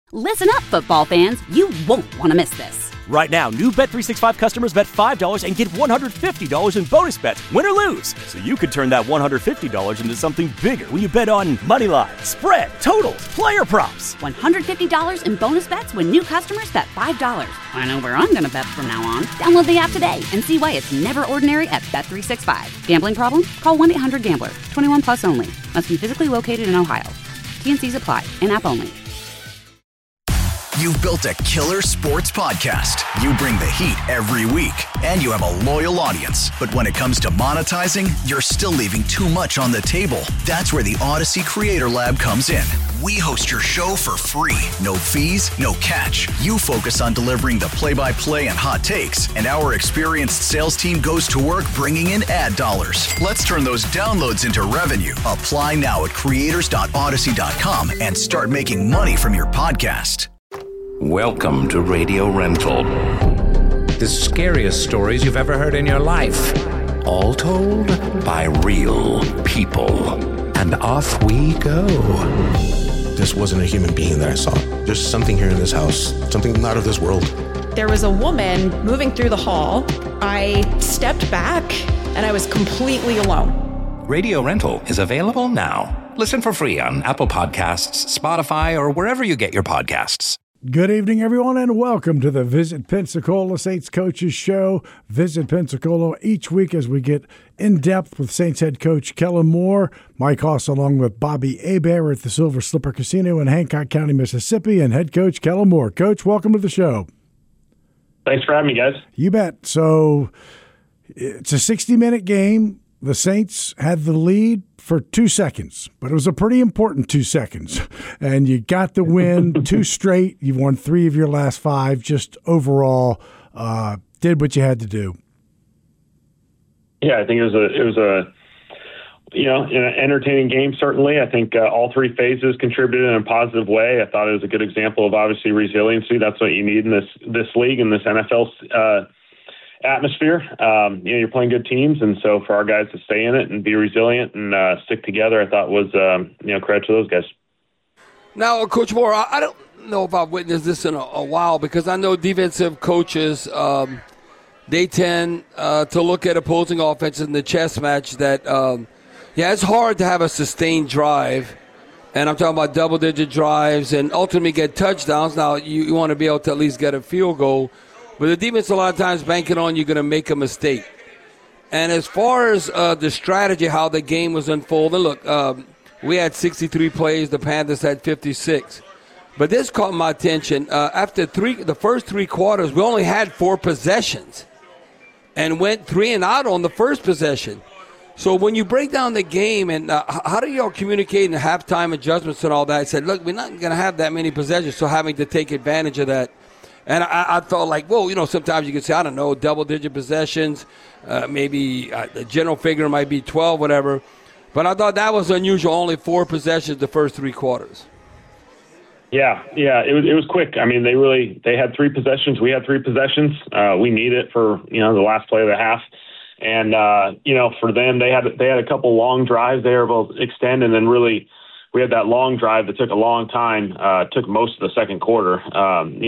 Listen up, football fans. You won't want to miss this. Right now, new Bet365 customers bet $5 and get $150 in bonus bets, win or lose. So you could turn that $150 into something bigger when you bet on money line, spread, totals, player props. $150 in bonus bets when new customers bet $5. I know where I'm going to bet from now on. Download the app today and see why it's never ordinary at Bet365. Gambling problem? Call 1-800-GAMBLER. 21 plus only. Must be physically located in Ohio. T&Cs apply. In-app only. You've built a killer sports podcast. You bring the heat every week, and you have a loyal audience. But when it comes to monetizing, you're still leaving too much on the table. That's where the Odyssey Creator Lab comes in. We host your show for free. No fees, no catch. You focus on delivering the play-by-play and hot takes, and our experienced sales team goes to work bringing in ad dollars. Let's turn those downloads into revenue. Apply now at creators.odyssey.com and start making money from your podcast. Welcome to Radio Rental. The scariest stories you've ever heard in your life. All told by real people. And off we go. This wasn't a human being that I saw. There's something here in this house. Something not of this world. There was a woman moving through the hall. I stepped back and I was completely alone. Radio Rental is available now. Listen for free on Apple Podcasts, Spotify, or wherever you get your podcasts. Good evening, everyone, and welcome to the Visit Pensacola Saints Coaches Show. Visit Pensacola each week as we get in-depth with Saints head coach Kellen Moore. Mike Hoss along with Bobby Hebert at the Silver Slipper Casino in Hancock County, Mississippi, and head coach Kellen Moore. Coach, welcome to the show. Thanks for having me, guys. You bet. So it's a 60-minute game. The Saints had the lead for 2 seconds, but it was a pretty important 2 seconds. And you got the win 2 straight. You've won 3 of your last 5. Just overall, did what you had to do. Yeah, I think it was an entertaining game. Certainly, I think all 3 phases contributed in a positive way. I thought it was a good example of obviously resiliency. That's what you need in this league, in this NFL atmosphere. You're playing good teams, and so for our guys to stay in it and be resilient and stick together, I thought was credit to those guys. Now, Coach Moore, I don't know if I've witnessed this in a while, because I know defensive coaches they tend to look at opposing offenses in the chess match that it's hard to have a sustained drive, and I'm talking about double-digit drives and ultimately get touchdowns. Now, you want to be able to at least get a field goal. But the defense a lot of times banking on you're going to make a mistake. And as far as the strategy, how the game was unfolding, look, we had 63 plays. The Panthers had 56. But this caught my attention. After the first 3 quarters, we only had 4 possessions and went 3 and out on the first possession. So when you break down the game, and how do y'all communicate in the halftime adjustments and all that? I said, look, we're not going to have that many possessions, so having to take advantage of that. And I felt like, sometimes you could say, I don't know, double-digit possessions, maybe the general figure might be 12, whatever. But I thought that was unusual, only 4 possessions the first 3 quarters. Yeah, it was quick. I mean, they had 3 possessions. We had 3 possessions. We need it for, the last play of the half. And, for them, they had a couple long drives they were able to extend, and then really we had that long drive that took a long time, took most of the second quarter. I think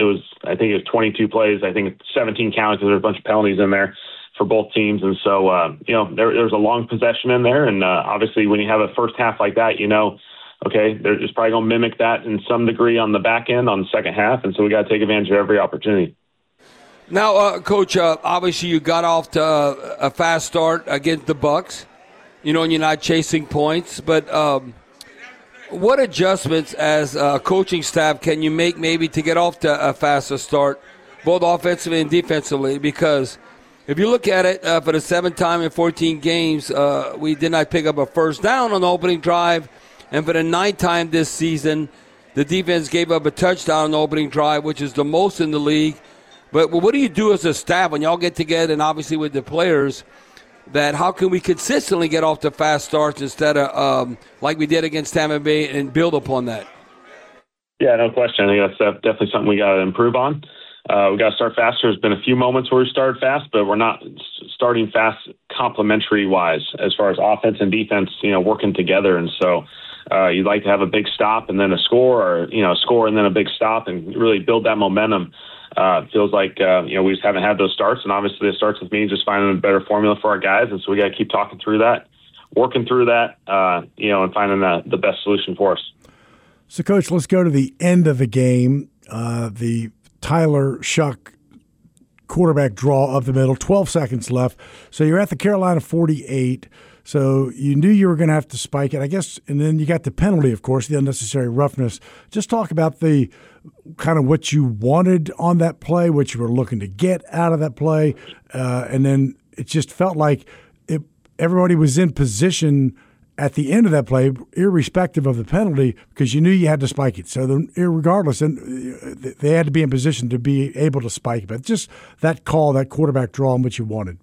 it was 22 plays. I think 17 counted because there were a bunch of penalties in there for both teams. And so, there was a long possession in there. And obviously when you have a first half like that, okay, they're just probably going to mimic that in some degree on the back end on the second half. And so we got to take advantage of every opportunity. Now, Coach, obviously you got off to a fast start against the Bucs, and you're not chasing points. But what adjustments as a coaching staff can you make maybe to get off to a faster start, both offensively and defensively? Because if you look at it, for the 7th time in 14 games, we did not pick up a first down on the opening drive. And for the 9th time this season, the defense gave up a touchdown on the opening drive, which is the most in the league. But what do you do as a staff when y'all get together, and obviously with the players, that how can we consistently get off to fast starts instead of like we did against Tampa Bay and build upon that? Yeah, no question. I think that's definitely something we got to improve on. we got to start faster. There's been a few moments where we started fast, but we're not starting fast complementary-wise as far as offense and defense, working together. And so you'd like to have a big stop and then a score, or, a score and then a big stop, and really build that momentum. Feels like, we just haven't had those starts. And obviously it starts with me just finding a better formula for our guys. And so we got to keep talking through that, working through that, and finding the best solution for us. So, Coach, let's go to the end of the game. The Tyler Shuck quarterback draw up the middle, 12 seconds left. So you're at the Carolina 48. So you knew you were going to have to spike it, I guess, and then you got the penalty, of course, the unnecessary roughness. Just talk about the kind of what you wanted on that play, what you were looking to get out of that play, and then it just felt like everybody was in position at the end of that play, irrespective of the penalty, because you knew you had to spike it. So regardless, they had to be in position to be able to spike it. But just that call, that quarterback draw, and what you wanted.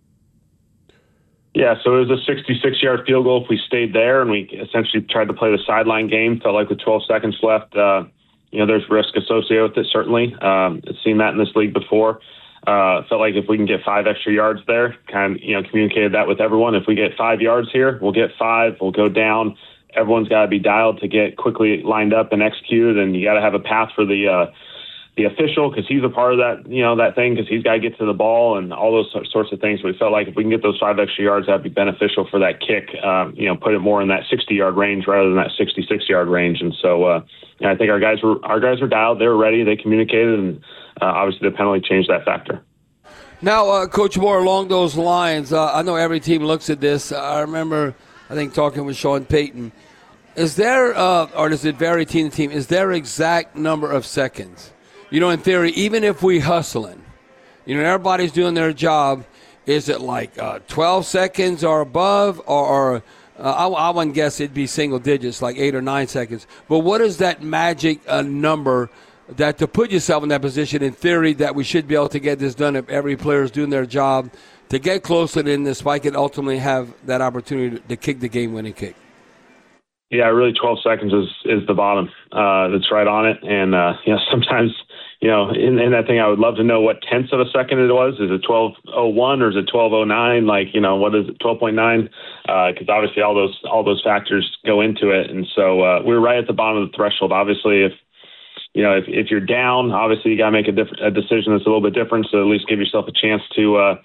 Yeah, so it was a 66-yard field goal if we stayed there, and we essentially tried to play the sideline game. Felt like with 12 seconds left, there's risk associated with it, certainly. I've seen that in this league before. Felt like if we can get 5 extra yards there, communicated that with everyone. If we get 5 yards here, we'll get 5. We'll go down. Everyone's got to be dialed to get quickly lined up and executed, and you got to have a path for the official, because he's a part of that, that thing, because he's got to get to the ball and all those sorts of things. We felt like if we can get those 5 extra yards, that'd be beneficial for that kick. Put it more in that 60-yard range rather than that 66-yard range. And so I think our guys were dialed. They were ready. They communicated, and obviously the penalty changed that factor. Now, Coach Moore, along those lines, I know every team looks at this. I remember, I think, talking with Sean Payton. Is there, or does it vary team to team, is there exact number of seconds? In theory, even if we hustling, everybody's doing their job, is it like 12 seconds or above, or I wouldn't guess it'd be single digits, like 8 or 9 seconds. But what is that magic number that to put yourself in that position, in theory, that we should be able to get this done if every player is doing their job to get closer in the spike and ultimately have that opportunity to kick the game-winning kick? Yeah, really 12 seconds is the bottom. That's right on it. And, sometimes, in that thing, I would love to know what tenths of a second it was. Is it 12:01 or is it 12:09? What is it, 12.9? Because obviously all those factors go into it. And so we're right at the bottom of the threshold. Obviously, if you're down, obviously you got to make a decision that's a little bit different, so at least give yourself a chance to,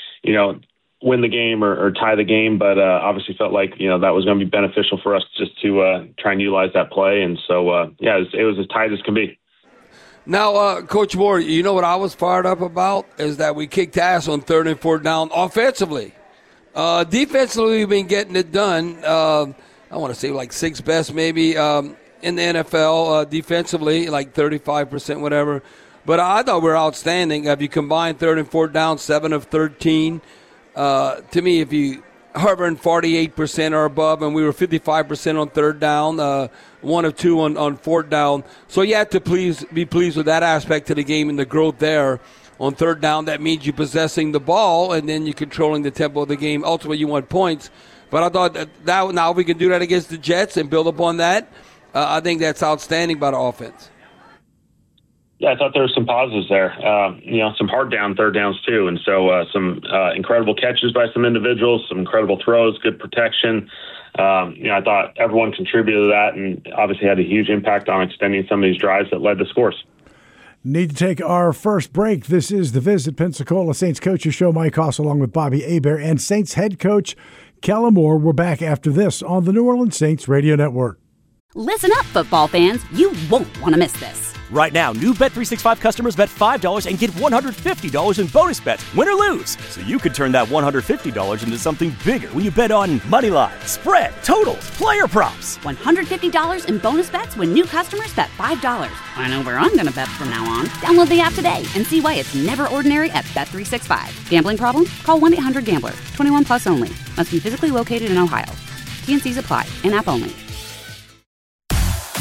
win the game or tie the game. But obviously felt like, that was going to be beneficial for us just to try and utilize that play. And so, it was as tight as can be. Now, Coach Moore, what I was fired up about is that we kicked ass on 3rd and 4th down offensively. Defensively, we've been getting it done. I want to say like 6th best maybe in the NFL defensively, like 35%, whatever. But I thought we were outstanding. If you combine 3rd and 4th down, 7 of 13. To me, if you hovering 48% or above, and we were 55% on 3rd down, 1 of 2 on 4th down. So you have to be pleased with that aspect of the game and the growth there. On 3rd down, that means you possessing the ball, and then you're controlling the tempo of the game. Ultimately, you want points. But I thought that now we can do that against the Jets and build upon that. I think that's outstanding by the offense. Yeah, I thought there were some positives there. Some hard down 3rd downs too, and so some incredible catches by some individuals, some incredible throws, good protection. I thought everyone contributed to that, and obviously had a huge impact on extending some of these drives that led to scores. Need to take our first break. This is the Visit Pensacola Saints Coaches Show. Mike Hoss along with Bobby Hebert and Saints head coach Kellen Moore. We're back after this on the New Orleans Saints Radio Network. Listen up, football fans. You won't want to miss this. Right now, new Bet365 customers bet $5 and get $150 in bonus bets, win or lose. So you could turn that $150 into something bigger when you bet on money line, spread, totals, player props. $150 in bonus bets when new customers bet $5. I know where I'm going to bet from now on. Download the app today and see why it's never ordinary at Bet365. Gambling problem? Call 1-800-GAMBLER. 21 plus only. Must be physically located in Ohio. T&Cs apply. In-app only.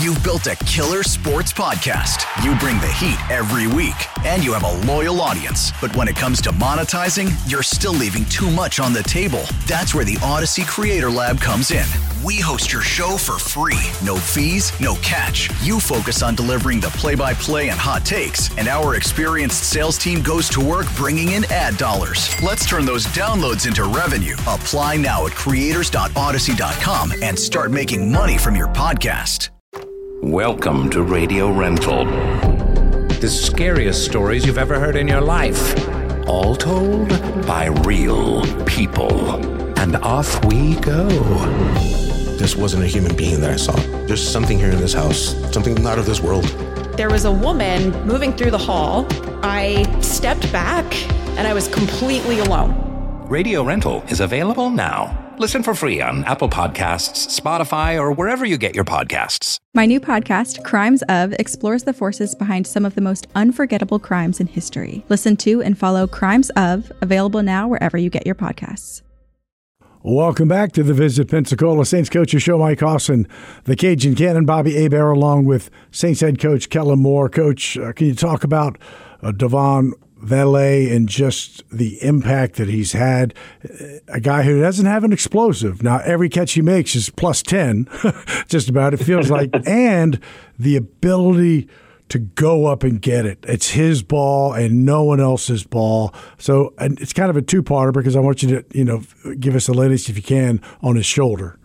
You've built a killer sports podcast. You bring the heat every week, and you have a loyal audience. But when it comes to monetizing, you're still leaving too much on the table. That's where the Odyssey Creator Lab comes in. We host your show for free. No fees, no catch. You focus on delivering the play-by-play and hot takes, and our experienced sales team goes to work bringing in ad dollars. Let's turn those downloads into revenue. Apply now at creators.odyssey.com and start making money from your podcast. Welcome to Radio Rental. The scariest stories you've ever heard in your life. All told by real people. And off we go. This wasn't a human being that I saw. There's something here in this house, something not of this world. There was a woman moving through the hall. I stepped back and I was completely alone. Radio Rental is available now. Listen for free on Apple Podcasts, Spotify, or wherever you get your podcasts. My new podcast, Crimes Of, explores the forces behind some of the most unforgettable crimes in history. Listen to and follow Crimes Of, available now wherever you get your podcasts. Welcome back to the Visit Pensacola Saints Coaches Show. Mike Austin, the Cajun Cannon, Bobby Hebert, along with Saints head coach Kellen Moore. Coach, can you talk about Devon Vele and just the impact that he's had? A guy who doesn't have an explosive. Now, every catch he makes is plus 10, just about, it feels like, and the ability to go up and get it. It's his ball and no one else's ball. So, and it's kind of a two-parter because I want you to, give us the latest, if you can, on his shoulder.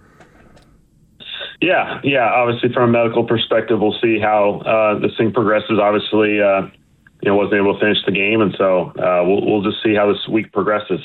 Yeah. Obviously, from a medical perspective, we'll see how this thing progresses. Obviously, wasn't able to finish the game, and so we'll just see how this week progresses.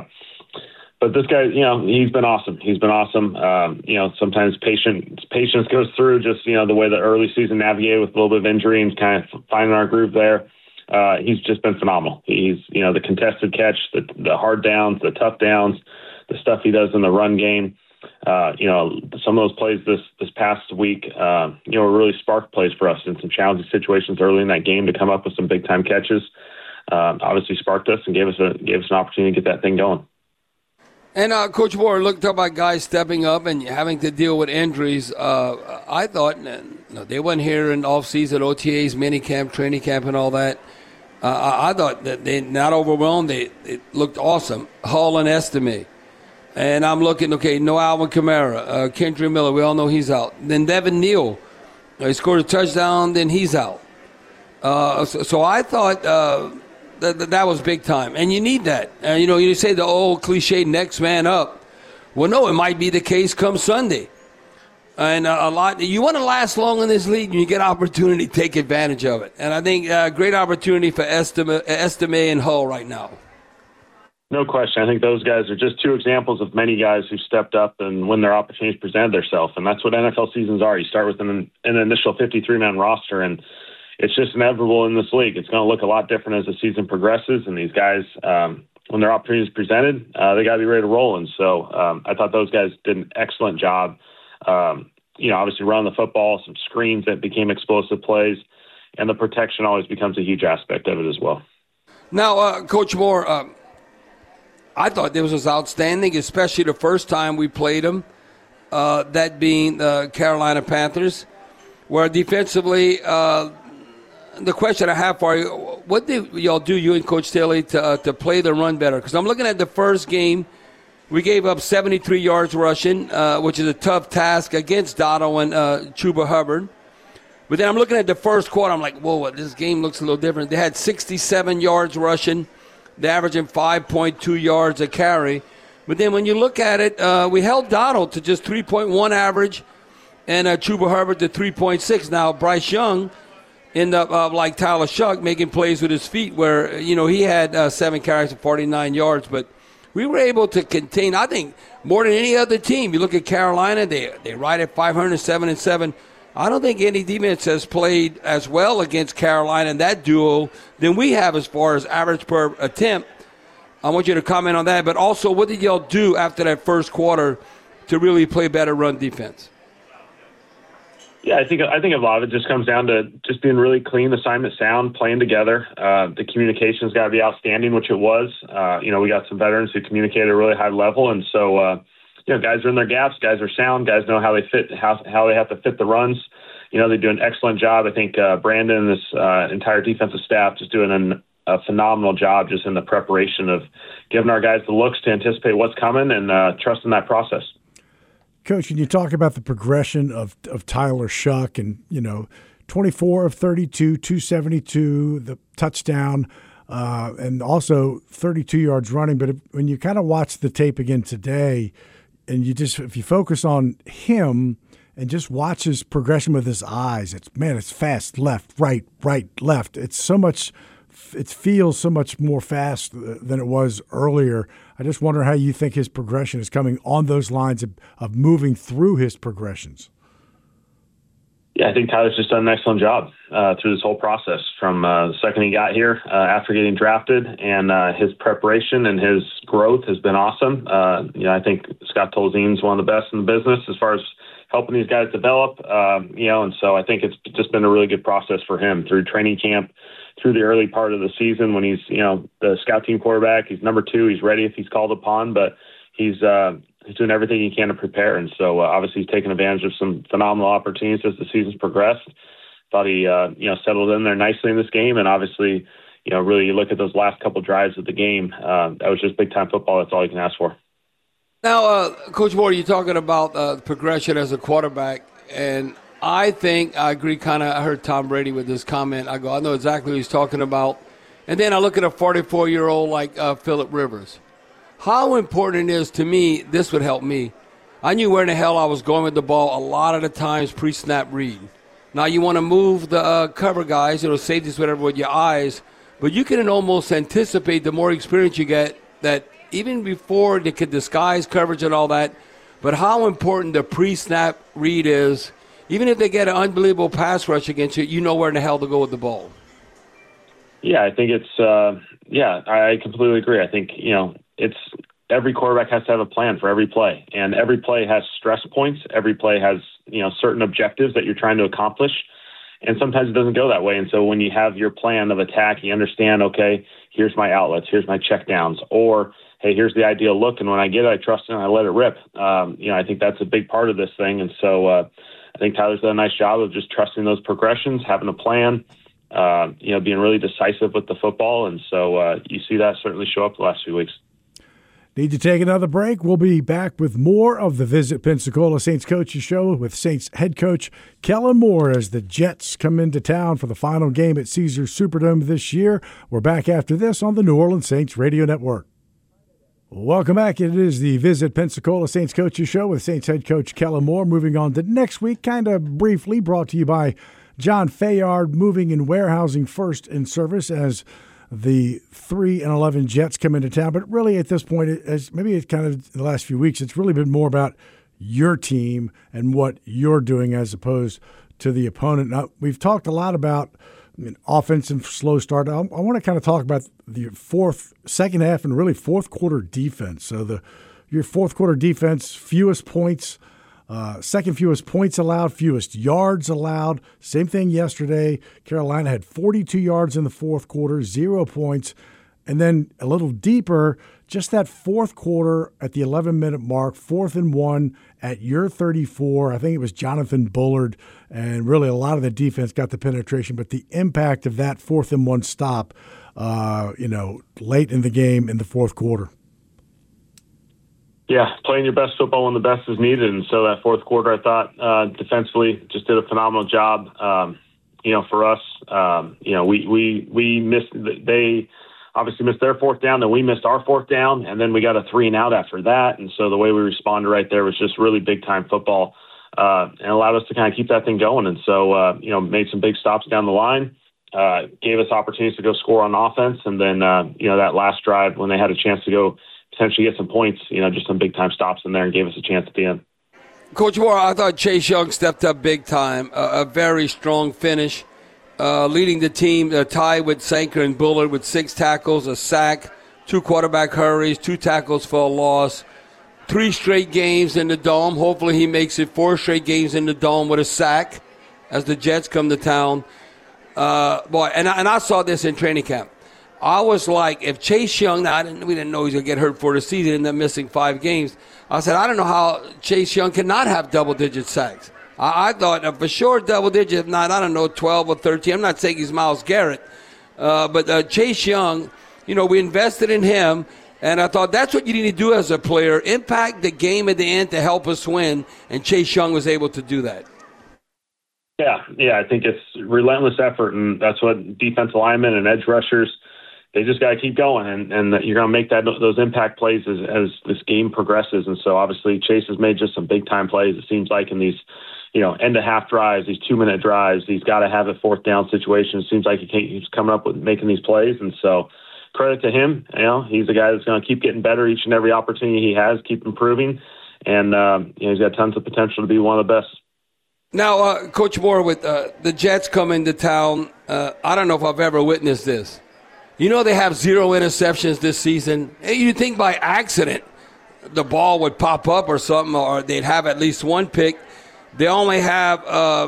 But this guy, he's been awesome. He's been awesome. Sometimes patience goes through just, the way the early season navigated with a little bit of injury and kind of finding our groove there. He's just been phenomenal. He's, the contested catch, the hard downs, the tough downs, the stuff he does in the run game. Some of those plays this past week, really sparked plays for us in some challenging situations early in that game to come up with some big time catches. Obviously sparked us and gave us an opportunity to get that thing going. And Coach Moore, talk about guys stepping up and having to deal with injuries. I thought they weren't here in off-season, OTAs, minicamp, training camp, and all that. I thought that they not overwhelmed. They looked awesome. Hall and Estime. And I'm looking, no Alvin Kamara, Kendrick Miller, we all know he's out. Then Devin Neal, he scored a touchdown, then he's out. So I thought that was big time. And you need that. You say the old cliche, next man up. Well, no, it might be the case come Sunday. And you want to last long in this league, and you get opportunity to take advantage of it. And I think great opportunity for Estime and Hull right now. No question. I think those guys are just two examples of many guys who stepped up and when their opportunities presented themselves. And that's what NFL seasons are. You start with an initial 53-man roster, and it's just inevitable in this league. It's going to look a lot different as the season progresses. And these guys, when their opportunities presented, they got to be ready to roll. And so I thought those guys did an excellent job. Obviously running the football, some screens that became explosive plays, and the protection always becomes a huge aspect of it as well. Now, Coach Moore, I thought this was outstanding, especially the first time we played them, that being the Carolina Panthers, where defensively, the question I have for you, what did y'all do, you and Coach Staley, to play the run better? Because I'm looking at the first game, we gave up 73 yards rushing, which is a tough task against Dotto and Chuba Hubbard. But then I'm looking at the first quarter, I'm like, whoa, this game looks a little different. They had 67 yards rushing. They're averaging 5.2 yards a carry. But then when you look at it, we held Donald to just 3.1 average and Chuba Hubbard to 3.6. Now, Bryce Young ended up like Tyler Shuck making plays with his feet where, he had 7 carries for 49 yards. But we were able to contain, I think, more than any other team. You look at Carolina, they ride at 507-7. I don't think any defense has played as well against Carolina in that duo than we have as far as average per attempt. I want you to comment on that. But also, what did y'all do after that first quarter to really play better run defense? Yeah, I think a lot of it just comes down to just being really clean, assignment sound, playing together. The communication's got to be outstanding, which it was. We got some veterans who communicate at a really high level, and so guys are in their gaps, guys are sound, guys know how they fit, how they have to fit the runs, they do an excellent job. I think Brandon and this entire defensive staff just doing a phenomenal job just in the preparation of giving our guys the looks to anticipate what's coming and trusting that process. Coach, can you talk about the progression of Tyler Shough and, 24 of 32, 272, the touchdown, and also 32 yards running. But when you kind of watch the tape again today, and if you focus on him and just watch his progression with his eyes, it's fast, left, right, left. It feels so much more fast than it was earlier. I just wonder how you think his progression is coming on those lines of moving through his progressions. Yeah, I think Tyler's just done an excellent job through this whole process from the second he got here after getting drafted, and his preparation and his growth has been awesome. I think Scott Tolzien's one of the best in the business as far as helping these guys develop, and so I think it's just been a really good process for him through training camp, through the early part of the season when he's, the scout team quarterback. He's number 2. He's ready if he's called upon, but he's doing everything he can to prepare. And so obviously he's taken advantage of some phenomenal opportunities as the season's progressed. Thought he, settled in there nicely in this game. And obviously, really you look at those last couple drives of the game, that was just big time football. That's all you can ask for. Now, Coach Moore, you're talking about progression as a quarterback, and I think I agree. I heard Tom Brady with this comment. I know exactly what he's talking about. And then I look at a 44-year-old like Phillip Rivers. How important it is to me, this would help me. I knew where in the hell I was going with the ball a lot of the times pre-snap read. Now you want to move the cover guys, safeties, whatever, with your eyes, but you can almost anticipate the more experience you get that even before they could disguise coverage and all that, but how important the pre-snap read is. Even if they get an unbelievable pass rush against you, you know where in the hell to go with the ball. Yeah, I think it's I completely agree. I think, it's every quarterback has to have a plan for every play, and every play has stress points. Every play has, certain objectives that you're trying to accomplish, and sometimes it doesn't go that way. And so when you have your plan of attack, you understand, okay, here's my outlets, here's my checkdowns, or hey, here's the ideal look, and when I get it, I trust it and I let it rip. I think that's a big part of this thing. And so I think Tyler's done a nice job of just trusting those progressions, having a plan, being really decisive with the football. And so you see that certainly show up the last few weeks. Need to take another break. We'll be back with more of the Visit Pensacola Saints Coaches Show with Saints head coach Kellen Moore as the Jets come into town for the final game at Caesars Superdome this year. We're back after this on the New Orleans Saints Radio Network. Welcome back. It is the Visit Pensacola Saints Coaches Show with Saints head coach Kellen Moore. Moving on to next week, kind of briefly brought to you by John Fayard Moving and Warehousing First in Service as the 3-11 Jets come into town. But really at this point, as maybe it's kind of the last few weeks, it's really been more about your team and what you're doing as opposed to the opponent. Now, we've talked a lot about offensive slow start. I want to kind of talk about the second half and really fourth quarter defense. So your fourth quarter defense, fewest points, second fewest points allowed, fewest yards allowed. Same thing yesterday. Carolina had 42 yards in the fourth quarter, 0 points. And then a little deeper, just that fourth quarter at the 11-minute mark, 4th and 1 at your 34. I think it was Jonathan Bullard, and really a lot of the defense got the penetration, but the impact of that 4th and 1 stop, late in the game in the fourth quarter. Yeah, playing your best football when the best is needed. And so that fourth quarter, I thought defensively just did a phenomenal job. For us, we missed. They obviously missed their fourth down, then we missed our fourth down, and then we got a 3-and-out after that. And so the way we responded right there was just really big time football, and allowed us to kind of keep that thing going. And so made some big stops down the line, gave us opportunities to go score on offense, and then that last drive when they had a chance to go potentially get some points, just some big time stops in there and gave us a chance at the end. Coach Moore, I thought Chase Young stepped up big time, a very strong finish, leading the team tied with Sanker and Bullard with 6 tackles, a sack, 2 quarterback hurries, 2 tackles for a loss, 3 straight games in the Dome. Hopefully he makes it 4 straight games in the Dome with a sack as the Jets come to town. And I saw this in training camp. I was like, if Chase Young, we didn't know he was going to get hurt for the season and then missing 5 games. I said, I don't know how Chase Young cannot have double-digit sacks. I thought for sure double digit, if not, I don't know, 12 or 13. I'm not saying he's Myles Garrett. But Chase Young, we invested in him, and I thought that's what you need to do as a player, impact the game at the end to help us win, and Chase Young was able to do that. Yeah, I think it's relentless effort, and that's what defensive linemen and edge rushers, they just got to keep going, and you're going to make those impact plays as this game progresses. And so obviously Chase has made just some big-time plays, it seems like, in these end-of-half drives, these 2-minute drives. He's got to have a fourth down situation. It seems like he's coming up with making these plays, and so credit to him. He's a guy that's going to keep getting better each and every opportunity he has, keep improving, and he's got tons of potential to be one of the best. Now, Coach Moore, with the Jets coming to town, I don't know if I've ever witnessed this. They have 0 interceptions this season. You'd think by accident the ball would pop up or something, or they'd have at least one pick. They only have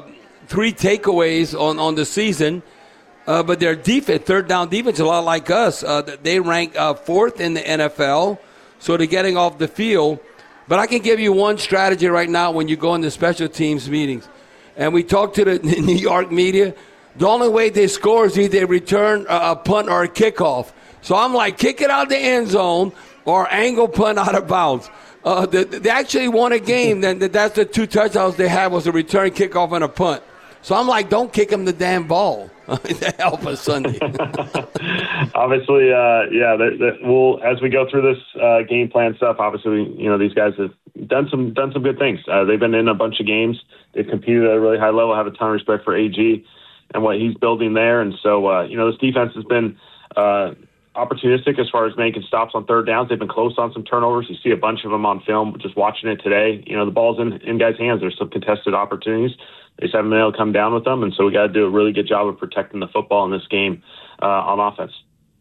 3 takeaways on the season, but their defense, third down defense, a lot like us. They rank 4th in the NFL, so they're getting off the field. But I can give you one strategy right now when you go into special teams meetings. And we talk to the New York media. The only way they score is either they return a punt or a kickoff. So I'm like, kick it out the end zone or angle punt out of bounds. They actually won a game. That's the 2 touchdowns they had was a return kickoff and a punt. So I'm like, don't kick them the damn ball. That help us Sunday. Obviously, we'll as we go through this game plan stuff. Obviously, these guys have done some good things. They've been in a bunch of games. They've competed at a really high level. Have a ton of respect for AG and what he's building there. And so, this defense has been opportunistic as far as making stops on third downs. They've been close on some turnovers. You see a bunch of them on film. Just watching it today, the ball's in guys' hands. There's some contested opportunities. They just haven't been able to come down with them, and so we got to do a really good job of protecting the football in this game on offense.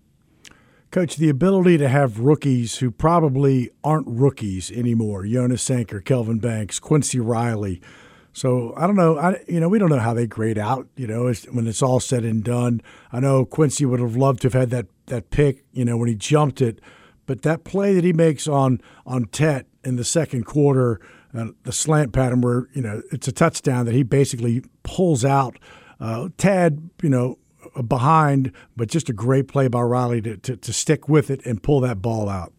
Coach, the ability to have rookies who probably aren't rookies anymore, Jonas Sanker, Kelvin Banks, Quincy Riley. So I don't know, we don't know how they grade out, when it's all said and done. I know Quincy would have loved to have had that pick, when he jumped it, but that play that he makes on Tet in the second quarter, the slant pattern where, it's a touchdown that he basically pulls out Tad, behind, but just a great play by Riley to stick with it and pull that ball out.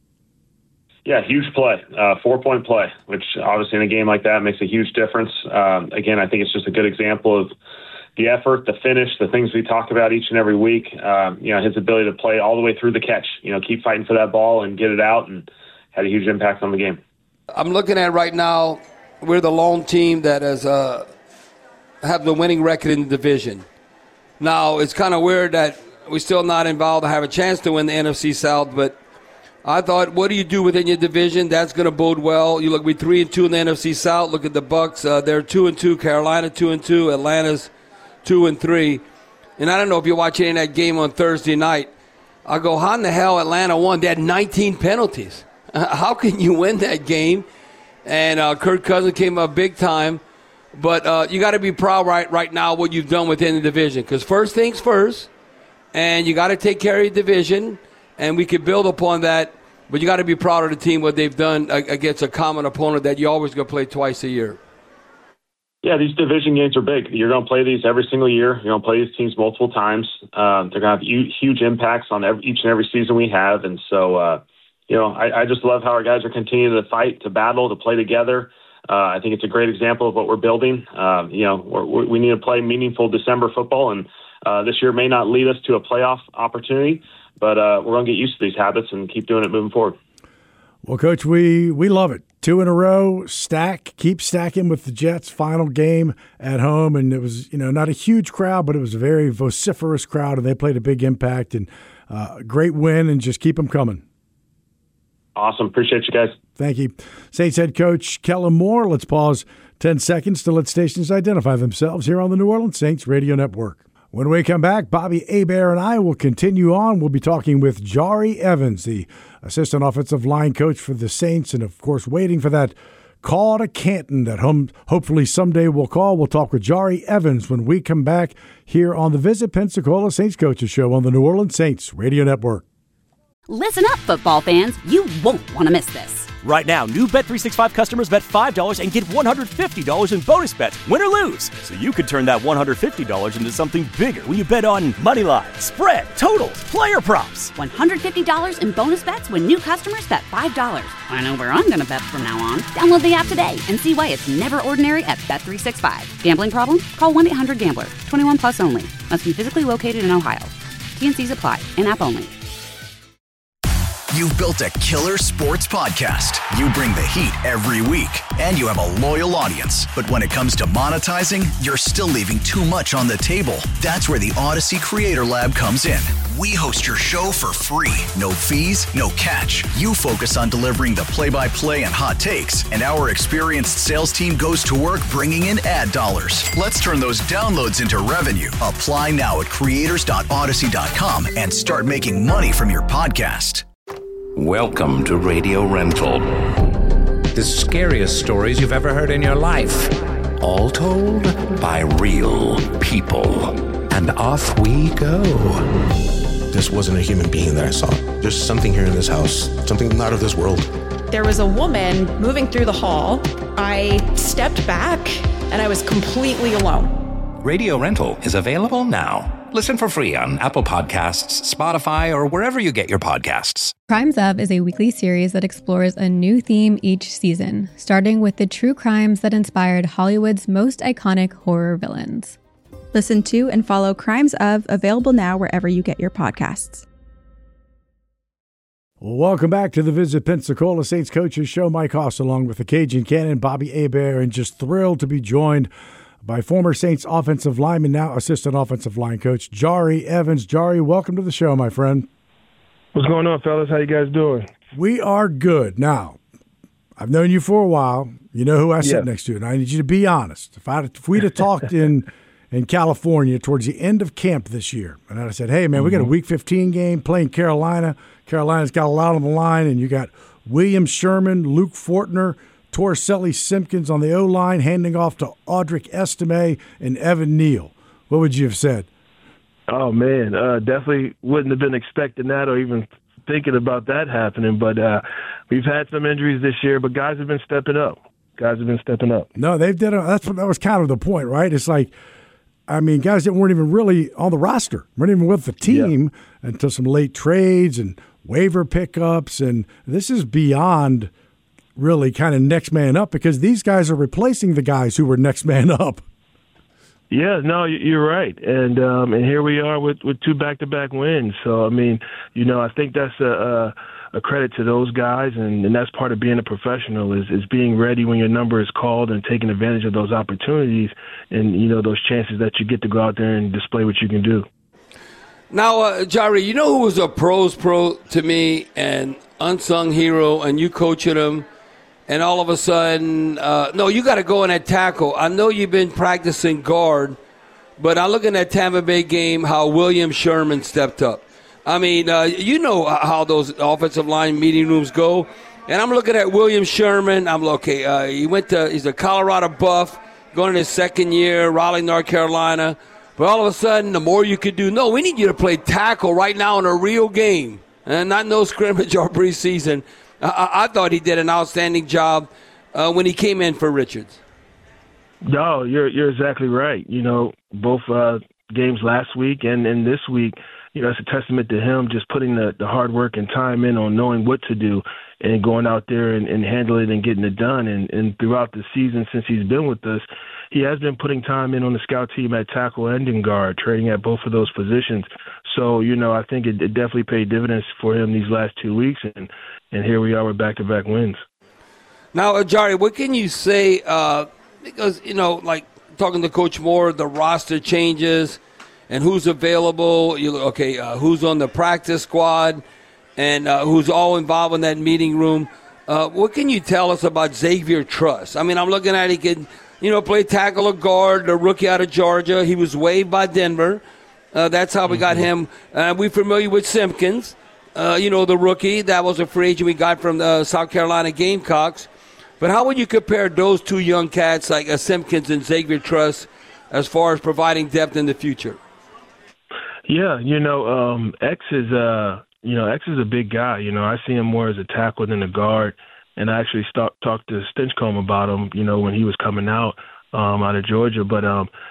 Yeah, huge play, 4-point play, which obviously in a game like that makes a huge difference. Again, I think it's just a good example of the effort, the finish, the things we talk about each and every week. His ability to play all the way through the catch, keep fighting for that ball and get it out, and had a huge impact on the game. I'm looking at right now, we're the lone team that has have the winning record in the division. Now, it's kind of weird that we're still not involved to have a chance to win the NFC South, but I thought, what do you do within your division? That's going to bode well. You look, we're 3-2 in the NFC South. Look at the Bucks; they're 2-2. Carolina 2-2. Atlanta's 2-3. And I don't know if you're watching that game on Thursday night. I go, how in the hell Atlanta won? They had 19 penalties. How can you win that game? And Kirk Cousins came up big time. But you got to be proud right now what you've done within the division. Because first things first, and you got to take care of your division, and we could build upon that. But you got to be proud of the team, what they've done against a common opponent that you always going to play twice a year. Yeah, these division games are big. You're going to play these every single year. You're going to play these teams multiple times. They're going to have huge impacts on each and every season we have. And so, I just love how our guys are continuing to fight, to battle, to play together. I think it's a great example of what we're building. We need to play meaningful December football, and this year may not lead us to a playoff opportunity, but we're going to get used to these habits and keep doing it moving forward. Well, Coach, we love it. 2 in a row, keep stacking with the Jets. Final game at home, and it was not a huge crowd, but it was a very vociferous crowd, and they played a big impact, and great win, and just keep them coming. Awesome. Appreciate you guys. Thank you. Saints head coach Kellen Moore. Let's pause 10 seconds to let stations identify themselves here on the New Orleans Saints Radio Network. When we come back, Bobby Hebert and I will continue on. We'll be talking with Jahri Evans, the assistant offensive line coach for the Saints, and, of course, waiting for that call to Canton that hopefully someday we'll call. We'll talk with Jahri Evans when we come back here on the Visit Pensacola Saints Coaches Show on the New Orleans Saints Radio Network. Listen up, football fans. You won't want to miss this. Right now, new Bet365 customers bet $5 and get $150 in bonus bets, win or lose. So you could turn that $150 into something bigger when you bet on money line, spread, totals, player props. $150 in bonus bets when new customers bet $5. I know where I'm going to bet from now on. Download the app today and see why it's never ordinary at Bet365. Gambling problem? Call 1-800-GAMBLER. 21 plus only. Must be physically located in Ohio. T&Cs apply. In-app only. You've built a killer sports podcast. You bring the heat every week, and you have a loyal audience. But when it comes to monetizing, you're still leaving too much on the table. That's where the Odyssey Creator Lab comes in. We host your show for free. No fees, no catch. You focus on delivering the play-by-play and hot takes, and our experienced sales team goes to work bringing in ad dollars. Let's turn those downloads into revenue. Apply now at creators.odyssey.com and start making money from your podcast. Welcome to Radio Rental. The scariest stories you've ever heard in your life. All told by real people. And off we go. This wasn't a human being that I saw. There's something here in this house, something not of this world. There was a woman moving through the hall. I stepped back and I was completely alone. Radio Rental is available now. Listen for free on Apple Podcasts, Spotify, or wherever you get your podcasts. Crimes Of is a weekly series that explores a new theme each season, starting with the true crimes that inspired Hollywood's most iconic horror villains. Listen to and follow Crimes Of, available now wherever you get your podcasts. Welcome back to the Visit Pensacola Saints Coaches Show. Mike Hoss along with the Cajun Cannon, Bobby Hebert, and just thrilled to be joined by former Saints offensive lineman, now assistant offensive line coach, Jari Evans. Jari, welcome to the show, my friend. What's going on, fellas? How you guys doing? We are good. Now, I've known you for a while. You know who I sit next to, and I need you to be honest. If we'd have talked in California towards the end of camp this year, and I said, hey, man, we got a Week 15 game playing Carolina. Carolina's got a lot on the line, and you got William Sherman, Luke Fortner, Torricelli Simpkins on the O-line, handing off to Audric Estime and Evan Neal. What would you have said? Oh, man, definitely wouldn't have been expecting that or even thinking about that happening. But we've had some injuries this year, but guys have been stepping up. No, they've done it. That was kind of the point, right? It's like, I mean, guys that weren't even really on the roster, weren't even with the team until some late trades and waiver pickups. And this is beyond really kind of next man up, because these guys are replacing the guys who were next man up. Yeah, no, you're right. And here we are with two back-to-back wins. So, I mean, I think that's a credit to those guys, and that's part of being a professional is being ready when your number is called and taking advantage of those opportunities and, those chances that you get to go out there and display what you can do. Now, Jari, you know who was a pro's pro to me and unsung hero, and you coaching him, and all of a sudden, no, you got to go in at tackle. I know you've been practicing guard, but I look in that Tampa Bay game how William Sherman stepped up. I mean, you know how those offensive line meeting rooms go. And I'm looking at William Sherman. I'm like, okay, he's a Colorado Buff, going in his second year, Raleigh, North Carolina. But all of a sudden, the more you could do, no, we need you to play tackle right now in a real game, and not no scrimmage or preseason. I thought he did an outstanding job when he came in for Richards. No, you're exactly right. Both games last week and this week, it's a testament to him just putting the hard work and time in on knowing what to do and going out there and handling it and getting it done. And throughout the season since he's been with us, he has been putting time in on the scout team at tackle and in guard, training at both of those positions. So, I think it definitely paid dividends for him these last 2 weeks, and here we are with back-to-back wins. Now, Jari, what can you say? Because, like talking to Coach Moore, the roster changes and who's available, who's on the practice squad and who's all involved in that meeting room. What can you tell us about Xavier Truss? I mean, I'm looking at he could, play tackle or guard, the rookie out of Georgia. He was waived by Denver. That's how we got him. We're familiar with Simpkins, the rookie. That was a free agent we got from the South Carolina Gamecocks. But how would you compare those two young cats like Simpkins and Xavier Truss as far as providing depth in the future? Yeah, X is a big guy. I see him more as a tackle than a guard. And I actually talked to Stinchcomb about him, when he was coming out of Georgia. But,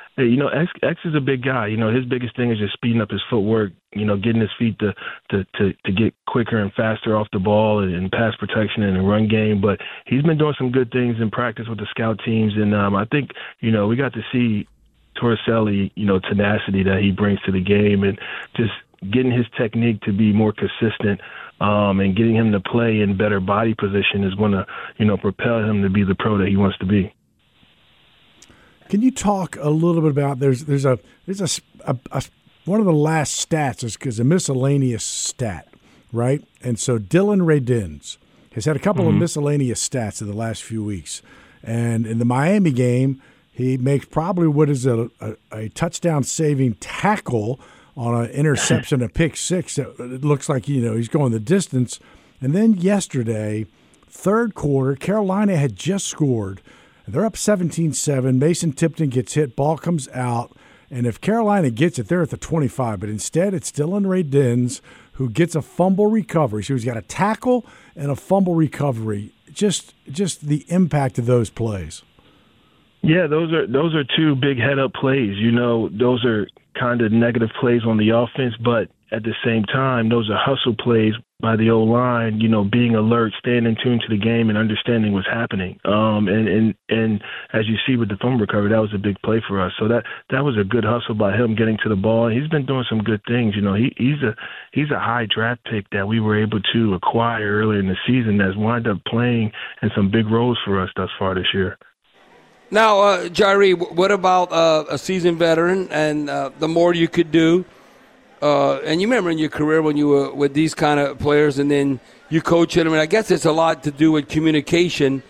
X is a big guy. His biggest thing is just speeding up his footwork, getting his feet to get quicker and faster off the ball and pass protection and run game. But he's been doing some good things in practice with the scout teams. And I think, we got to see Torricelli, tenacity that he brings to the game and just getting his technique to be more consistent and getting him to play in better body position is going to, propel him to be the pro that he wants to be. Can you talk a little bit about there's a one of the last stats is a miscellaneous stat, right? And so Dillon Radunz has had a couple of miscellaneous stats in the last few weeks, and in the Miami game, he makes probably what is a touchdown saving tackle on an interception, a pick six. It looks like he's going the distance, and then yesterday, third quarter, Carolina had just scored. They're up 17-7. Mason Tipton gets hit. Ball comes out. And if Carolina gets it, they're at the 25. But instead, it's Dillon Radunz who gets a fumble recovery. So he's got a tackle and a fumble recovery. Just the impact of those plays. Yeah, those are two big head-up plays. Those are kind of negative plays on the offense, but at the same time, those are hustle plays by the O-line, being alert, staying in tune to the game and understanding what's happening. And as you see with the fumble recovery, that was a big play for us. So that was a good hustle by him getting to the ball. He's been doing some good things. He's a high draft pick that we were able to acquire earlier in the season that's wound up playing in some big roles for us thus far this year. Now, Jairi, what about a seasoned veteran and the more you could do? And you remember in your career when you were with these kind of players and then you coach them, and I guess it's a lot to do with communication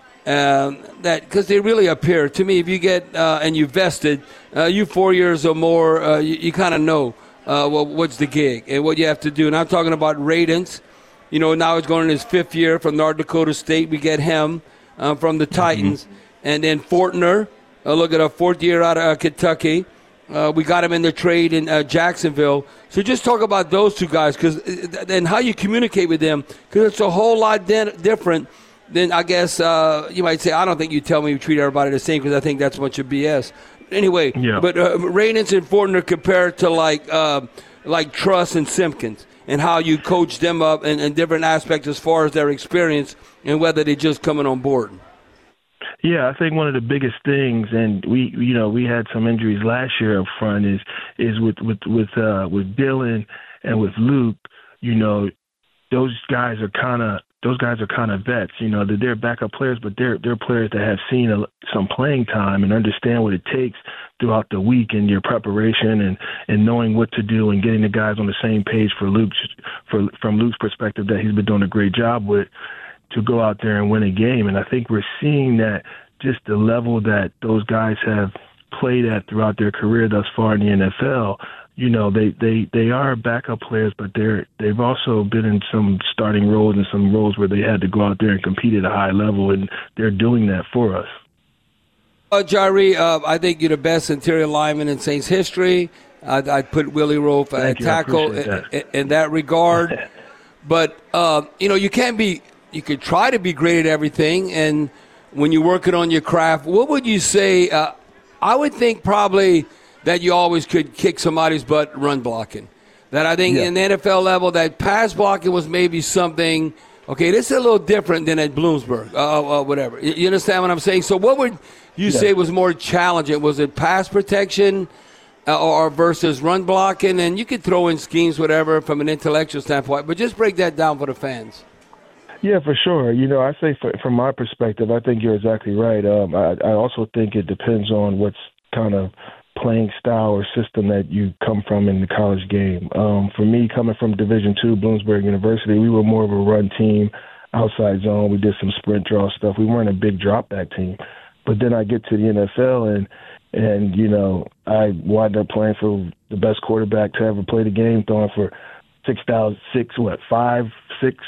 because they really appear. To me, if you get and you vested, you 4 years or more, you kind of know what's the gig and what you have to do. And I'm talking about Radunz. Now he's going in his fifth year from North Dakota State. We get him from the Titans. And then Fortner, look at a fourth year out of Kentucky. We got him in the trade in Jacksonville. So just talk about those two guys and how you communicate with them, because it's a whole lot different than, I guess, you might say, I don't think you tell me you treat everybody the same because I think that's a bunch of BS. Anyway, but Radunz and Fortner compared to like Truss and Simpkins and how you coach them up and different aspects as far as their experience and whether they're just coming on board. Yeah, I think one of the biggest things, and we had some injuries last year up front, is with Dillon and with Luke. Those guys are kind of vets. They're backup players, but they're players that have seen some playing time and understand what it takes throughout the week and your preparation and knowing what to do and getting the guys on the same page from Luke's perspective that he's been doing a great job with, to go out there and win a game. And I think we're seeing that just the level that those guys have played at throughout their career thus far in the NFL. They are backup players, but they've also been in some starting roles and some roles where they had to go out there and compete at a high level, and they're doing that for us. Jairi, I think you're the best interior lineman in Saints history. I'd put Willie Roaf at tackle in that regard. But, you can't be – you could try to be great at everything, and when you're working on your craft, what would you say? I would think probably that you always could kick somebody's butt run blocking. That I think in the NFL level, that pass blocking was maybe something, okay, this is a little different than at Bloomsburg, whatever. You understand what I'm saying? So what would you say was more challenging? Was it pass protection or versus run blocking? And you could throw in schemes, whatever, from an intellectual standpoint, but just break that down for the fans. Yeah, for sure. I say from my perspective, I think you're exactly right. I also think it depends on what's kind of playing style or system that you come from in the college game. For me, coming from Division II, Bloomsburg University, we were more of a run team, outside zone. We did some sprint draw stuff. We weren't a big drop back team. But then I get to the NFL and I wind up playing for the best quarterback to ever play the game, throwing for 5, 6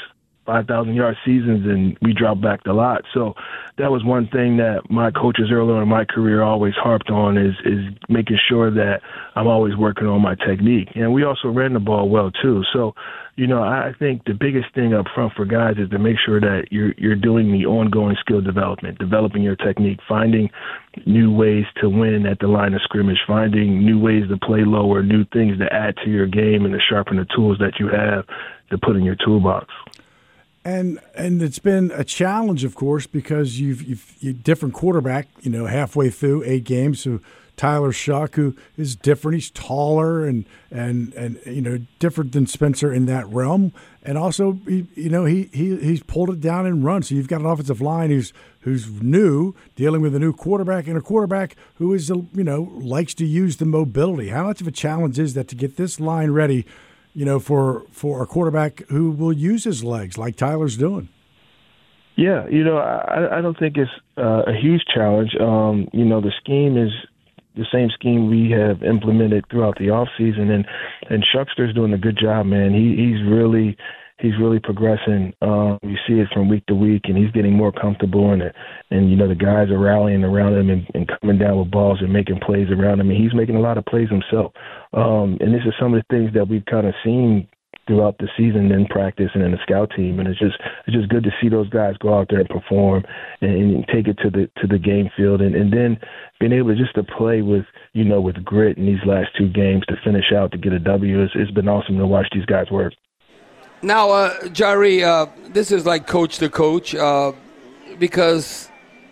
5,000-yard seasons, and we dropped back a lot. So that was one thing that my coaches earlier in my career always harped on is making sure that I'm always working on my technique. And we also ran the ball well, too. So, I think the biggest thing up front for guys is to make sure that you're doing the ongoing skill development, developing your technique, finding new ways to win at the line of scrimmage, finding new ways to play lower, new things to add to your game and to sharpen the tools that you have to put in your toolbox. And it's been a challenge, of course, because you've different quarterback, halfway through 8 games. So Tyler Shough, who is different, he's taller and different than Spencer in that realm. And also, he's pulled it down and run. So you've got an offensive line who's new, dealing with a new quarterback, and a quarterback who is likes to use the mobility. How much of a challenge is that to get this line ready? For a quarterback who will use his legs like Tyler's doing? Yeah, I don't think it's a huge challenge. The scheme is the same scheme we have implemented throughout the offseason, and Shuckster's doing a good job, man. He's really progressing. You see it from week to week, and he's getting more comfortable, and the guys are rallying around him and coming down with balls and making plays around him, and he's making a lot of plays himself. And this is some of the things that we've kind of seen throughout the season in practice and in the scout team, and it's just good to see those guys go out there and perform and take it to the game field, and then being able just to play with grit in these last 2 games to finish out to get a W. It's been awesome to watch these guys work. Now, Jari, this is like coach to coach because,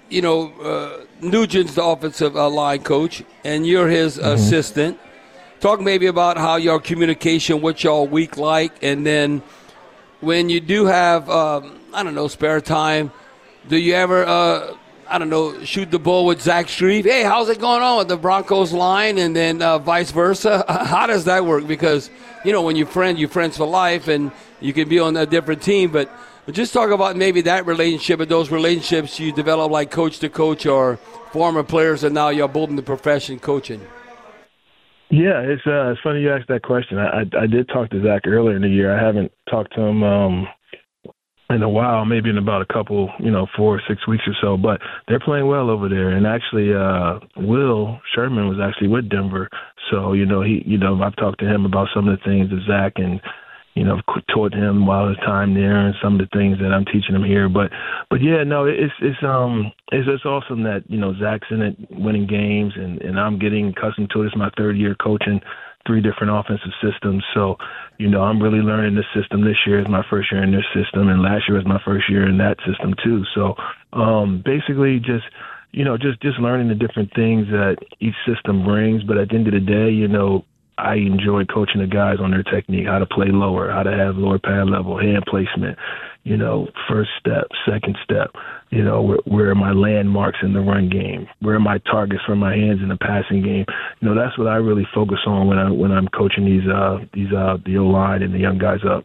Nugent's the offensive line coach, and you're his assistant. Talk maybe about how your communication, what y'all week like, and then when you do have, spare time, do you ever, shoot the bull with Zach Strief? Hey, how's it going on with the Broncos line, and then vice versa? How does that work? Because, when you're friends for life, and you can be on a different team, but just talk about maybe that relationship and those relationships you develop like coach to coach or former players, and now you're both in the profession coaching. Yeah, it's funny you asked that question. I did talk to Zach earlier in the year. I haven't talked to him in a while, maybe in about a couple, 4 or 6 weeks or so. But they're playing well over there. And actually, Will Sherman was actually with Denver, so I've talked to him about some of the things that Zach and taught him while his time there, and some of the things that I'm teaching him here. But yeah, no, it's awesome that Zach's in it, winning games, and I'm getting accustomed to it. It's my 3rd year coaching 3 different offensive systems, so I'm really learning this system. This year is my first year in this system, and last year was my first year in that system too. So basically, just learning the different things that each system brings. But at the end of the day, I enjoy coaching the guys on their technique, how to play lower, how to have lower pad level, hand placement, first step, second step, where are my landmarks in the run game, where are my targets for my hands in the passing game. That's what I really focus on when I'm coaching the O-line and the young guys up.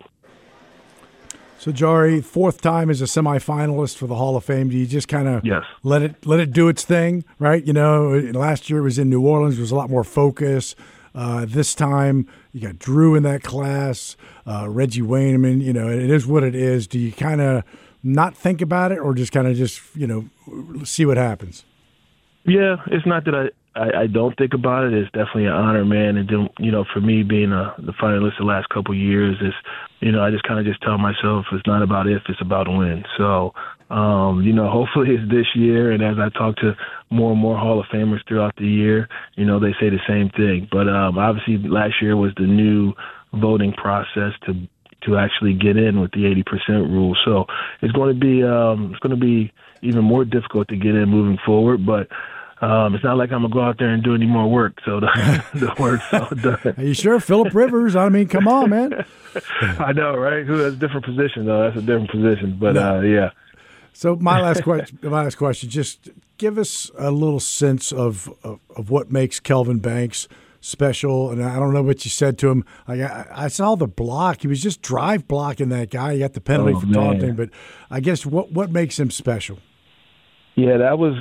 So, Jari, 4th time as a semifinalist for the Hall of Fame. Do you just kind of let it do its thing, right? Last year it was in New Orleans. There was a lot more focus. This time, you got Drew in that class, Reggie Wayneman. It is what it is. Do you kind of not think about it, or just kind of see what happens? Yeah, it's not that I don't think about it. It's definitely an honor, man. And then, for me being the finalist the last couple of years, is I just kind of tell myself it's not about if, it's about when. So, hopefully it's this year. And as I talk to more and more Hall of Famers throughout the year, they say the same thing. But obviously last year was the new voting process to actually get in with the 80% rule. So it's going to be even more difficult to get in moving forward. But it's not like I'm going to go out there and do any more work. So the work's all done. Are you sure? Phillip Rivers, come on, man. I know, right? That's a different position, though. That's a different position. But, yeah. So my last question, just give us a little sense of what makes Kelvin Banks special. And I don't know what you said to him. I saw the block. He was just drive blocking that guy. He got the penalty for taunting. But I guess what makes him special? Yeah, that was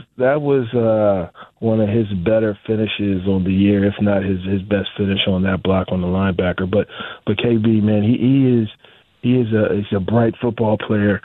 one of his better finishes on the year, if not his best finish on that block on the linebacker. But KB, man, he he's a bright football player.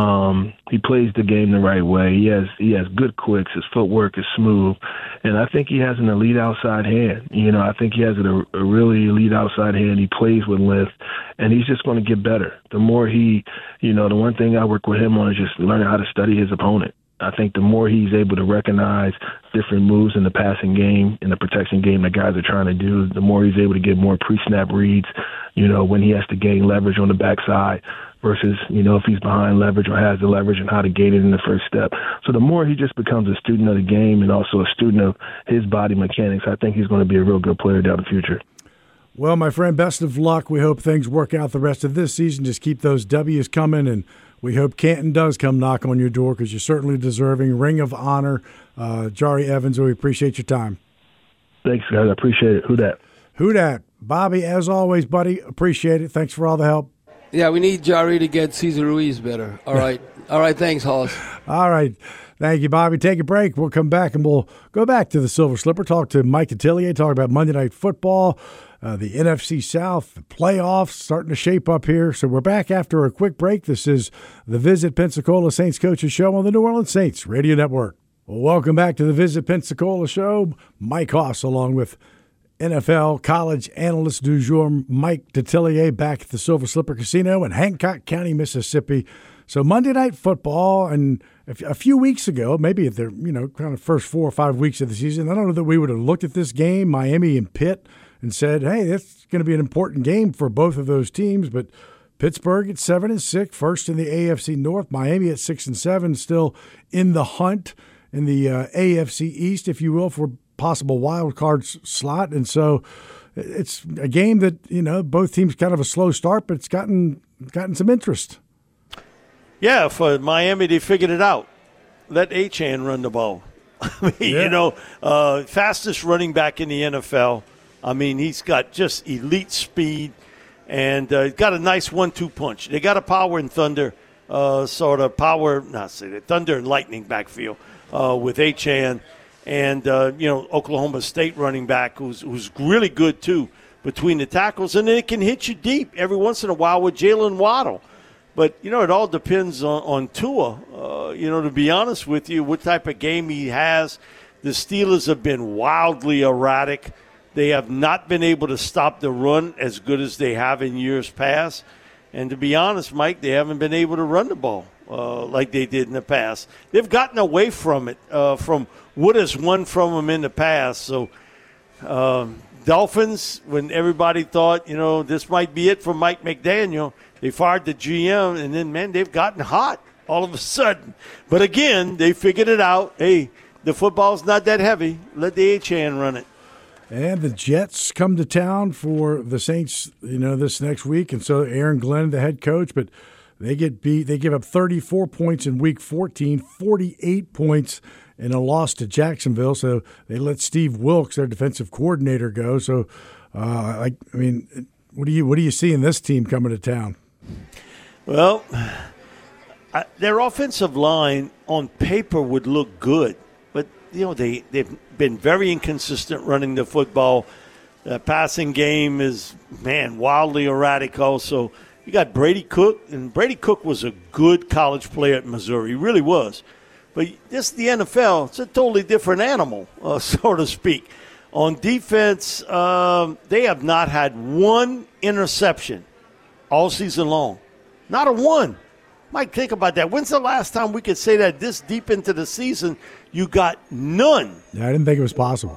He plays the game the right way. He has good quicks. His footwork is smooth, and I think he has an elite outside hand. I think he has a really elite outside hand. He plays with length, and he's just going to get better. The more the one thing I work with him on is just learning how to study his opponent. I think the more he's able to recognize different moves in the passing game, in the protection game that guys are trying to do, the more he's able to get more pre-snap reads, when he has to gain leverage on the backside versus, if he's behind leverage or has the leverage and how to gain it in the first step. So the more he just becomes a student of the game and also a student of his body mechanics, I think he's going to be a real good player down the future. Well, my friend, best of luck. We hope things work out the rest of this season. Just keep those W's coming, and we hope Canton does come knock on your door because you're certainly deserving. Ring of Honor. Jari Evans, we appreciate your time. Thanks, guys. I appreciate it. Who dat? Bobby, as always, buddy, appreciate it. Thanks for all the help. Yeah, we need Jari to get Cesar Ruiz better. All right. All right, thanks, Hoss. All right. Thank you, Bobby. Take a break. We'll come back, and we'll go back to the Silver Slipper, talk to Mike Detillier, talk about Monday Night Football, the NFC South, the playoffs starting to shape up here. So we're back after a quick break. This is the Visit Pensacola Saints Coaches Show on the New Orleans Saints Radio Network. Well, welcome back to the Visit Pensacola Show. Mike Hoss along with NFL college analyst du jour Mike Detillier back at the Silver Slipper Casino in Hancock County, Mississippi. So Monday Night Football, and a few weeks ago, maybe at the kind of first 4 or 5 weeks of the season, I don't know that we would have looked at this game, Miami and Pitt, and said, hey, that's going to be an important game for both of those teams. But Pittsburgh at 7-6, first in the AFC North. Miami at 6-7, still in the hunt in the AFC East, if you will, for possible wild card slot. And so it's a game that, both teams kind of a slow start, but it's gotten some interest. Yeah, for Miami, they figured it out. Let Achane run the ball. I mean, fastest running back in the NFL. I mean, he's got just elite speed and got a nice 1-2 punch. They got a power and thunder, thunder and lightning backfield with Achane. And, Oklahoma State running back who's really good, too, between the tackles. And then it can hit you deep every once in a while with Jalen Waddle. But, it all depends on Tua, to be honest with you, what type of game he has. The Steelers have been wildly erratic. They have not been able to stop the run as good as they have in years past. And to be honest, Mike, they haven't been able to run the ball like they did in the past. They've gotten away from it, from what has won from them in the past. So Dolphins, when everybody thought, this might be it for Mike McDaniel, they fired the GM, and then, man, they've gotten hot all of a sudden. But, again, they figured it out. Hey, the football's not that heavy. Let the Achane run it. And the Jets come to town for the Saints, this next week. And so Aaron Glenn, the head coach, but they get beat. They give up 34 points in Week 14, 48 points in a loss to Jacksonville. So they let Steve Wilks, their defensive coordinator, go. So, what do you see in this team coming to town? Well, their offensive line on paper would look good, but they've been very inconsistent running the football. The passing game is, wildly erratic also. You got Brady Cook, and Brady Cook was a good college player at Missouri. He really was. But this the NFL. It's a totally different animal, so to speak. On defense, they have not had one interception all season long. Not a one. Mike, think about that. When's the last time we could say that this deep into the season you got none? Yeah, I didn't think it was possible.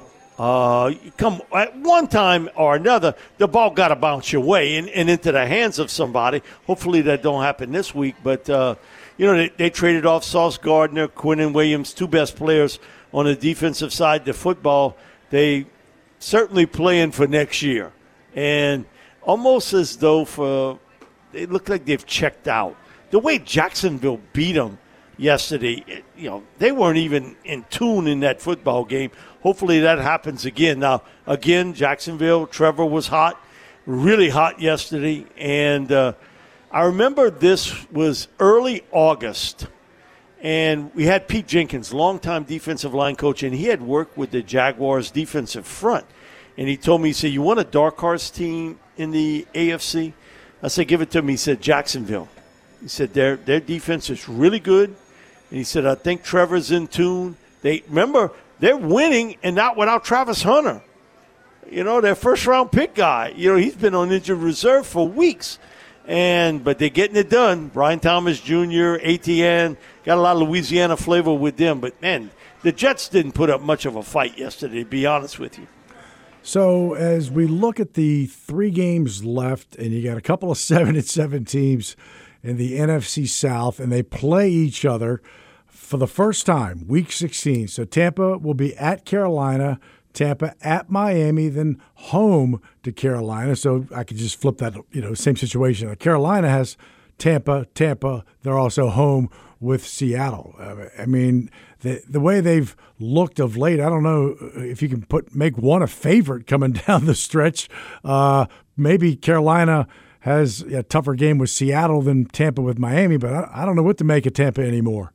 At one time or another, the ball got to bounce your way and into the hands of somebody. Hopefully that don't happen this week. But, they traded off Sauce Gardner, Quinnen Williams, two best players on the defensive side of the football. They certainly playing for next year. And almost as though they look like they've checked out. The way Jacksonville beat them yesterday, they weren't even in tune in that football game. Hopefully that happens again. Now, again, Jacksonville, Trevor was hot, really hot yesterday. And I remember this was early August, and we had Pete Jenkins, longtime defensive line coach, and he had worked with the Jaguars defensive front. And he told me, he said, you want a dark horse team in the AFC? I said, give it to me. He said, Jacksonville. He said, their defense is really good. And he said, I think Trevor's in tune. Remember, they're winning and not without Travis Hunter. Their first-round pick guy. He's been on injured reserve for weeks. But they're getting it done. Brian Thomas Jr., ATN, got a lot of Louisiana flavor with them. But, man, the Jets didn't put up much of a fight yesterday, to be honest with you. So as we look at the 3 games left, and you got a couple of 7-7 teams in the NFC South, and they play each other for the first time, Week 16. So Tampa will be at Carolina, Tampa at Miami, then home to Carolina. So I could just flip that, same situation. Carolina has Tampa. They're also home with Seattle. I mean, the way they've looked of late, I don't know if you can make one a favorite coming down the stretch. Maybe Carolina has a tougher game with Seattle than Tampa with Miami, but I don't know what to make of Tampa anymore.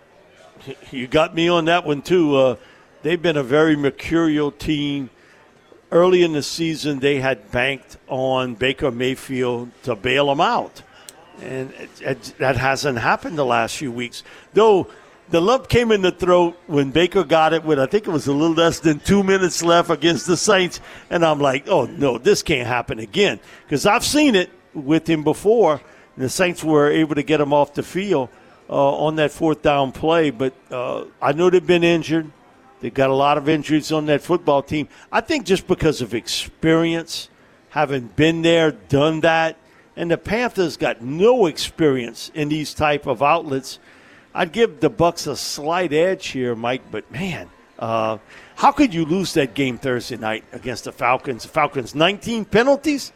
You got me on that one, too. They've been a very mercurial team. Early in the season, they had banked on Baker Mayfield to bail them out. And that hasn't happened the last few weeks. Though the lump came in the throat when Baker got it with, I think it was a little less than 2 minutes left against the Saints. And I'm like, oh, no, this can't happen again. Because I've seen it with him before. And the Saints were able to get him off the field on that 4th down play. But I know they've been injured. They've got a lot of injuries on that football team. I think just because of experience, having been there, done that, and the Panthers got no experience in these type of outlets. I'd give the Bucs a slight edge here, Mike, but, man, how could you lose that game Thursday night against the Falcons? The Falcons, 19 penalties?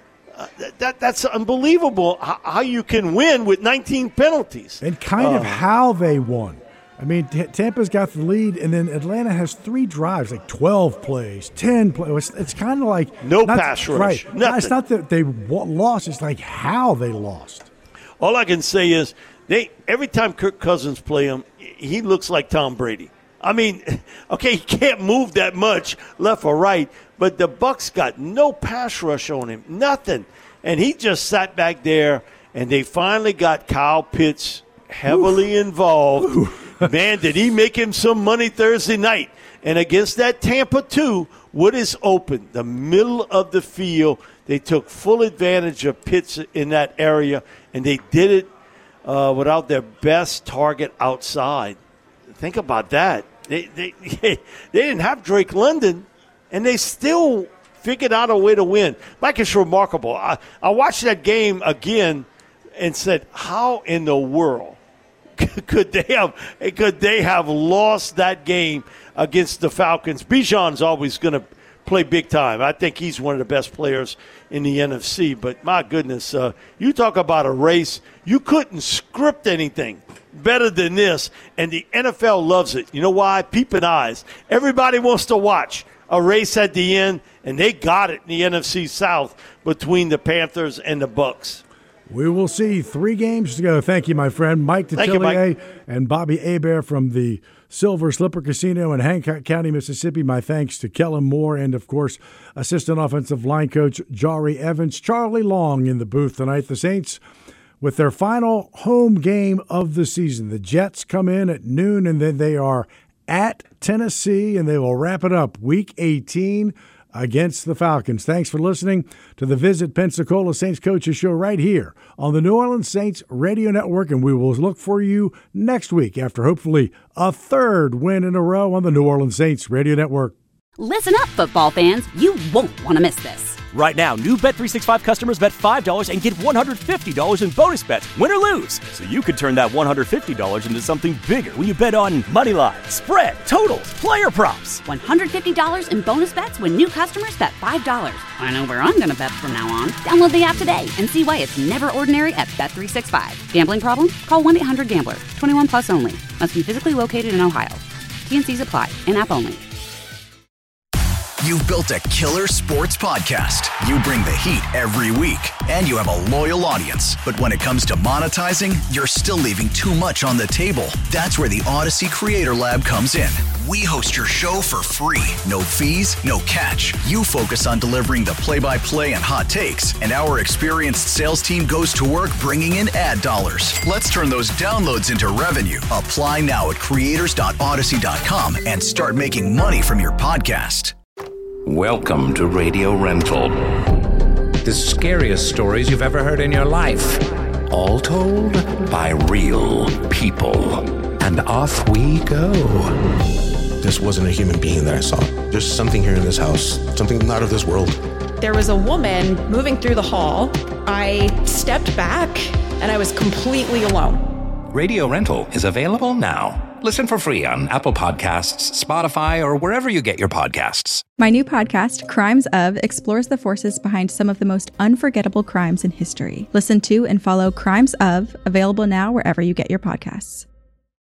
That's unbelievable how you can win with 19 penalties. And kind of how they won. I mean, Tampa's got the lead, and then Atlanta has 3 drives, like 12 plays, 10 plays. It's kind of like pass rush. Right. Nothing. It's not that they lost. It's like how they lost. All I can say is every time Kirk Cousins play him, he looks like Tom Brady. I mean, okay, he can't move that much left or right, but the Bucs got no pass rush on him, nothing. And he just sat back there, and they finally got Kyle Pitts heavily involved. Man, did he make him some money Thursday night. And against that Tampa 2, what is open? The middle of the field. They took full advantage of Pitts in that area, and they did it without their best target outside. Think about that. They didn't have Drake London, and they still figured out a way to win. Mike, it's remarkable. I watched that game again and said, how in the world could they have lost that game against the Falcons? Bijan's always going to play big time. I think he's one of the best players in the NFC. But, my goodness, you talk about a race. You couldn't script anything better than this, and the NFL loves it. You know why? Peeping eyes. Everybody wants to watch a race at the end, and they got it in the NFC South between the Panthers and the Bucs. We will see. 3 games to go. Thank you, my friend. Mike Detillier and Bobby Hebert from the Silver Slipper Casino in Hancock County, Mississippi. My thanks to Kellen Moore and, of course, assistant offensive line coach Jari Evans. Charlie Long in the booth tonight. The Saints with their final home game of the season. The Jets come in at noon, and then they are at Tennessee, and they will wrap it up Week 18 against the Falcons. Thanks for listening to the Visit Pensacola Saints Coaches Show right here on the New Orleans Saints Radio Network, and we will look for you next week after hopefully a 3rd win in a row on the New Orleans Saints Radio Network. Listen up, football fans. You won't want to miss this. Right now, new Bet365 customers bet $5 and get $150 in bonus bets, win or lose. So you could turn that $150 into something bigger when you bet on money line, spread, totals, player props. $150 in bonus bets when new customers bet $5. I know where I'm going to bet from now on. Download the app today and see why it's never ordinary at Bet365. Gambling problem? Call 1-800-GAMBLER. 21 plus only. Must be physically located in Ohio. T&Cs apply. In-app only. You've built a killer sports podcast. You bring the heat every week, and you have a loyal audience. But when it comes to monetizing, you're still leaving too much on the table. That's where the Odyssey Creator Lab comes in. We host your show for free. No fees, no catch. You focus on delivering the play-by-play and hot takes, and our experienced sales team goes to work bringing in ad dollars. Let's turn those downloads into revenue. Apply now at creators.odyssey.com and start making money from your podcast. Welcome to Radio Rental. The scariest stories you've ever heard in your life. All told by real people. And off we go. This wasn't a human being that I saw. There's something here in this house, something not of this world. There was a woman moving through the hall. I stepped back and I was completely alone. Radio Rental is available now. Listen for free on Apple Podcasts, Spotify, or wherever you get your podcasts. My new podcast, Crimes Of, explores the forces behind some of the most unforgettable crimes in history. Listen to and follow Crimes Of, available now wherever you get your podcasts.